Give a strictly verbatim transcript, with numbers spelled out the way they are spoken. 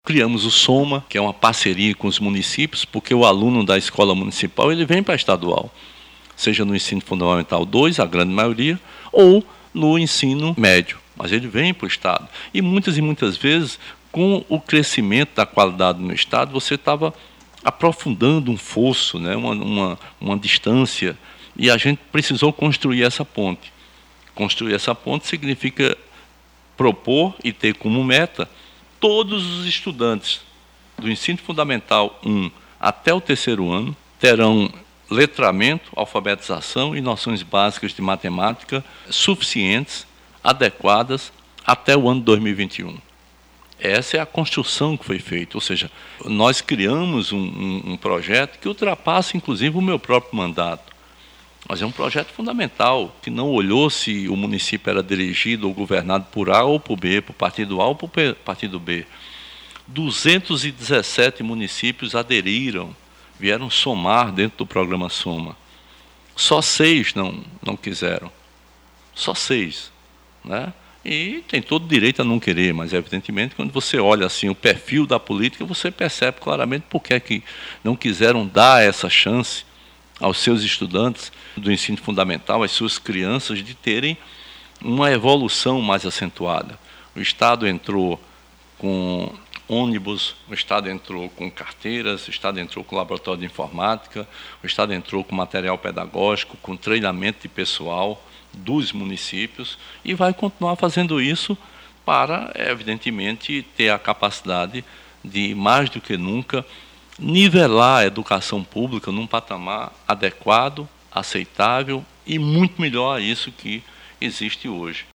criamos o Soma, que é uma parceria com os municípios, porque o aluno da escola municipal ele vem para a estadual, seja no ensino fundamental dois, a grande maioria, ou no ensino médio, mas ele vem para o Estado. E muitas e muitas vezes, com o crescimento da qualidade no Estado, você estava aprofundando um fosso, né, uma, uma, uma distância, e a gente precisou construir essa ponte. Construir essa ponte significa propor e ter como meta todos os estudantes do ensino fundamental um até o terceiro ano terão letramento, alfabetização e noções básicas de matemática suficientes, adequadas, até o ano dois mil e vinte e um. Essa é a construção que foi feita, ou seja, nós criamos um, um, um projeto que ultrapassa, inclusive, o meu próprio mandato. Mas é um projeto fundamental, que não olhou se o município era dirigido ou governado por A ou por B, por partido A ou por partido B. duzentos e dezessete municípios aderiram, vieram somar dentro do programa Soma. Só seis não, não quiseram. Só seis, né? E tem todo direito a não querer, mas evidentemente quando você olha assim o perfil da política, você percebe claramente por que é que não quiseram dar essa chance aos seus estudantes do ensino fundamental, às suas crianças, de terem uma evolução mais acentuada. O Estado entrou com ônibus, o Estado entrou com carteiras, o Estado entrou com laboratório de informática, o Estado entrou com material pedagógico, com treinamento de pessoal dos municípios e vai continuar fazendo isso para, evidentemente, ter a capacidade de, mais do que nunca, nivelar a educação pública num patamar adequado, aceitável e muito melhor a isso que existe hoje.